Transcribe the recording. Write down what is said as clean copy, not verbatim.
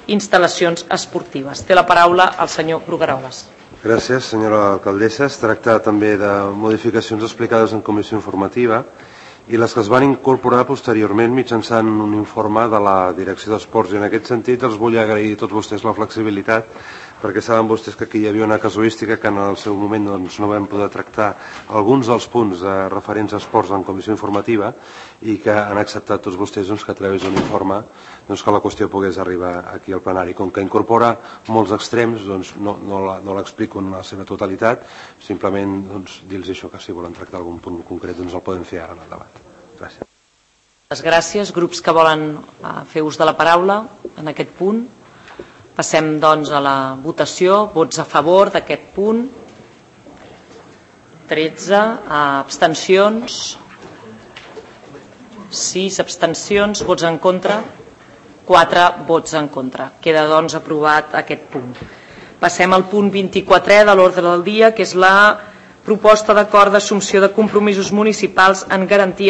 instal·lacions esportives. Té la paraula el senyor Brugueroles. Gràcies, senyora alcaldessa. Es tracta també de modificacions explicades en comissió informativa i les que es van incorporar posteriorment mitjançant un informe de la Direcció d'Esports. I en aquest sentit els vull agrair a tots vostès la flexibilitat, perquè saben vostès que aquí hi havia una casuística que en el seu moment no vam poder tractar alguns dels punts referents a esports en comissió informativa i que han acceptat tots vostès que a través d'un informe que la qüestió pogués arribar aquí al plenari. Com que incorpora molts extrems, no l'explico en la seva totalitat, simplement dir-los això, que si volen tractar algun punt concret el podem fer ara en el debat. Gràcies. Gràcies. Grups que volen fer ús de la paraula en aquest punt. Passem, doncs, a la votació. Vots a favor d'aquest punt. 13. Abstencions. 6 abstencions. Vots en contra. 4 vots en contra. Queda, doncs, aprovat aquest punt. Passem al punt 24è de l'ordre del dia, que és la proposta d'acord d'assumpció de compromisos municipals en garantia